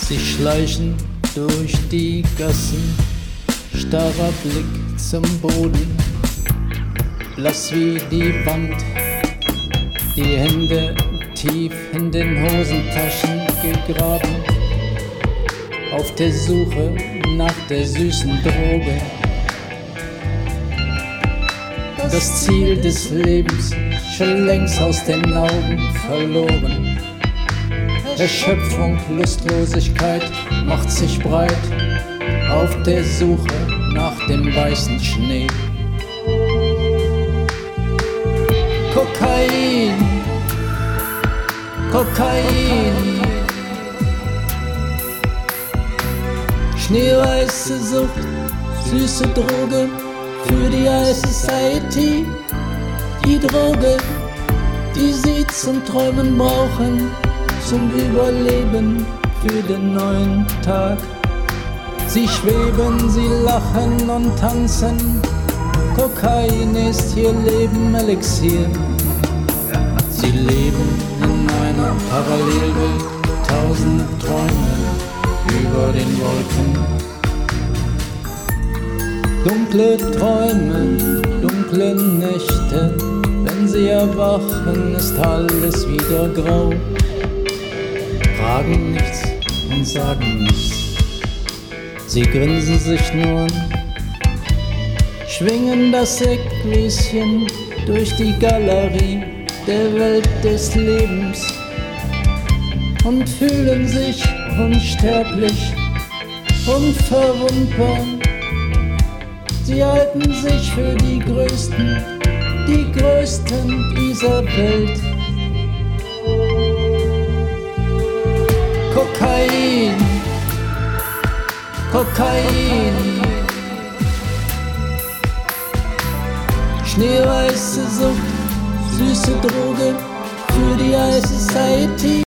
Sie schleichen durch die Gassen, starrer Blick zum Boden, blass wie die Wand, die Hände tief in den Hosentaschen gegraben, auf der Suche nach der süßen Droge. Das Ziel des Lebens schon längst aus den Augen verloren. Erschöpfung, Lustlosigkeit macht sich breit auf der Suche nach dem weißen Schnee. Kokain, Kokain, schneeweiße Sucht, süße Droge für die High Society. Die Droge, die sie zum Träumen brauchen, zum Überleben für den neuen Tag. Sie schweben, sie lachen und tanzen, Kokain ist ihr Leben Elixier. Sie leben in einer Parallelwelt, 1000 Träume über den Wolken. Dunkle Träume, dunkle Nächte, wenn sie erwachen, ist alles wieder grau. Fragen nichts und sagen nichts, sie grinsen sich nur an, schwingen das Equischen durch die Galerie der Welt des Lebens und fühlen sich unsterblich, unverwundbar. Sie halten sich für die Größten dieser Welt. Kokain, Kokain, schneeweiße Sucht, süße Droge für die High Society.